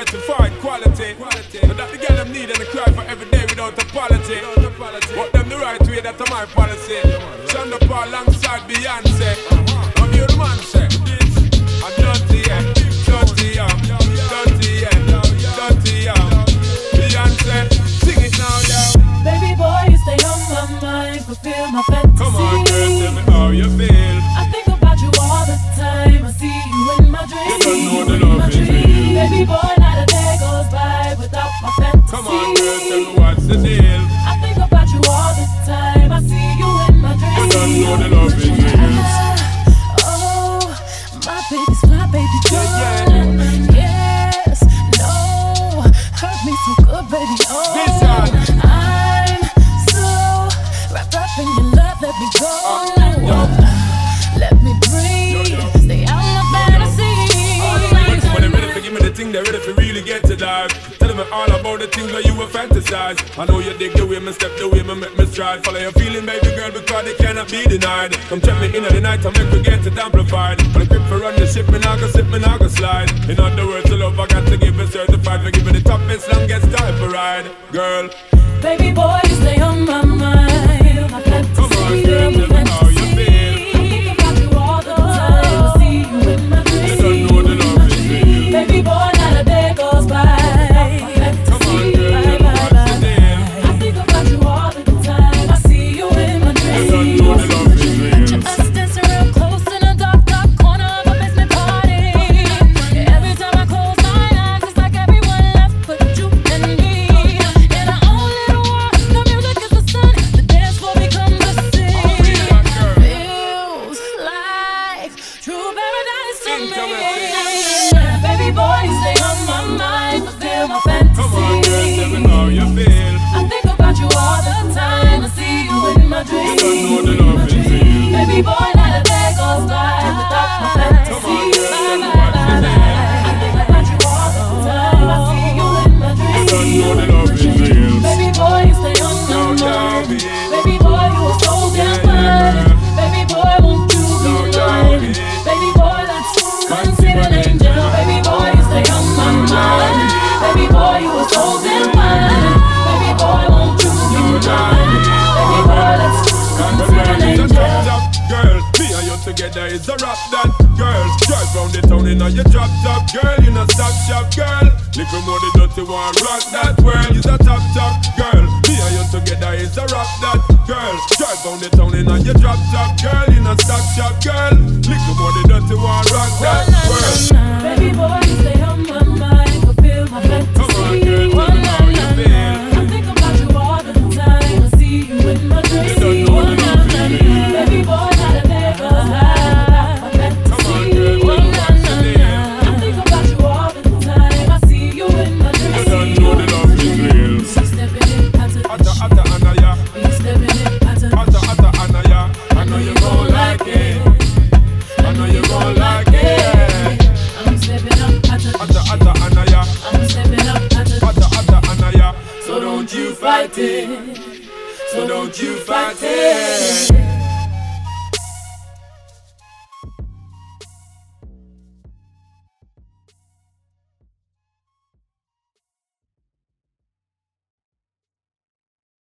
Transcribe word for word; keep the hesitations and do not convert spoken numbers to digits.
certified quality. But that the girl them need and they cry for every day without apology. What them the right way, that's my policy. Shonda Paul alongside Beyonce. I'm here the man say, I'm dirty, yeah, dirty, yeah, dirty, yeah, dirty, yeah. Beyonce, sing it now, yeah. Baby boy, you stay on my mind, fulfill my fantasy. Come on, girl, tell me how you feel. I think about you all the time. I see you in my dreams. You don't know the love is real. Baby boy, not a day goes by without my fantasy. Come on, girl, tell me what's the deal. I think about you all the time. I see you in my dreams. You don't know the love is real. Oh, my baby's fly, baby girl. Yeah, yeah. Yes, no, hurt me so good, baby. Oh, Listen. I'm so wrapped up in your love. Let me go. Uh, yo. Let me breathe. Yo, yo. Stay out my fantasy. When they're ready to give me the thing, they're ready to really get to dive. Tell me all about the things that you will fantasize. I know you dig the way me step, the way me make me stride. Follow your feeling, baby girl, because it cannot be denied. Come check me in at the night, I make me get it amplified. When I grip for run the ship, me now go slip, me now go slide. In other words, the love I got to give it certified. For giving the toughest, longest time for ride. Girl, Baby boy, you stay on my mind. My fantasy. come on, girl, tell me how you feel. I think about you all the time. I see you in my dreams. You don't know the love is real. Baby boy, not a day goes by. Come on, girl, tell me what's the deal. I think about you all the time. I see you in my You don't dreams. know the love is real. Us dancing real close in a dark, dark corner of a basement party. Every time I close my eyes, it's like everyone left but you and me. In our own little world, the music is the sun, the dance floor becomes the sea. Feels like true paradise to me. Baby boy, you stay on my mind, fulfill my fantasy. Come on, girl, tell me how you feel. I think about you all the time. I see you in my dreams. You don't know the love is real. Baby boy, not a day goes by without my fantasy. Come on, girl, tell me what's the deal. I think about you all the time. I see you in my You dreams. don't know the love is real. Baby boy, you stay on my Yo, yo, mind. baby. Baby boy, you are so damn Yeah, fine. yeah, Baby boy, won't you Yo, be yo, mine? baby. Baby boy, let's consider an angel. Baby boy, you stay on my mind. Baby boy, you are so damn fine. Baby boy, won't you be mine? Baby boy, let's consider an It's a angel. drop top girl, me and you together is a rap that girl. Drive round the town in a your drop top girl, you know stop shop girl. Little more the dirty one, rock that world is a top top girl. Me and you together is a rap that girl. Drive round the town in a your drop top girl, you know stop shop girl. Little more the dirty one, rock that world. Baby boy, you stay on my mind, fulfill my fantasy. Come on, girl, tell me how you feel. I think about you all the time. I see you in my dreams. You don't know the love is real. Baby boy, not a day goes by without my fantasy. Come on, girl, tell me what's the deal. I think about you all the time. I see you in my dreams. You don't know the love is real. She stepping in, pattern. Atta atta anaya, We stepping in, pattern. atta atta anaya. I know you gon' like it. I know you gon' like it. I'm stepping up, pattern. Atta atta anaya, I'm stepping up, pattern. atta atta anaya. So don't you fight it. So don't you fight it.